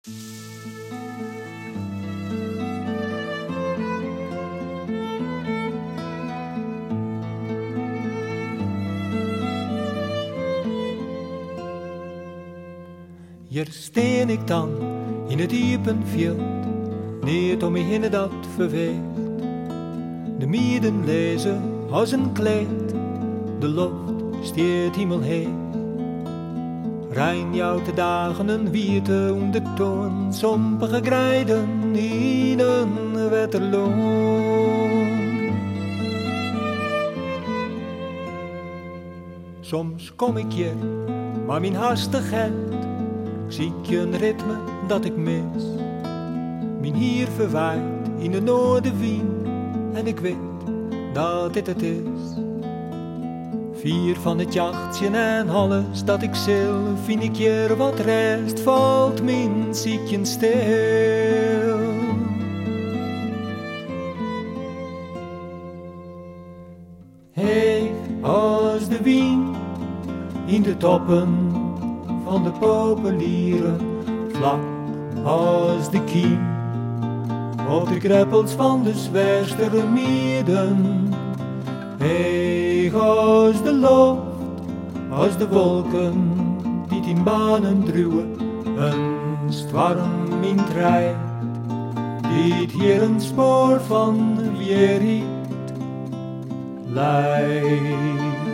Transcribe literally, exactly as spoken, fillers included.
Hier steen ik dan in het diepe veld, niet om me heen dat verveelt. De mieden lezen als een kleed, de lucht steert hemelheet. Rein jou te dagen een wierte om de toon, sompige grijden in een wetterloon. Soms kom ik hier, maar mijn hastigheid, zie ik je een ritme dat ik mis. Mijn hier verwaait in de noordenwind en ik weet dat dit het is. Vier van het jachtje en alles dat ik zil, vind ik hier wat rest, valt mijn ziekje stil. Hey, als de wind in de toppen van de populieren, vlak als de kiem op de kreppels van de zwerfstere mieden. Heeg als de lucht, als de wolken die in banen druwen, een storm in treid, die hier een spoor van weerheid leidt.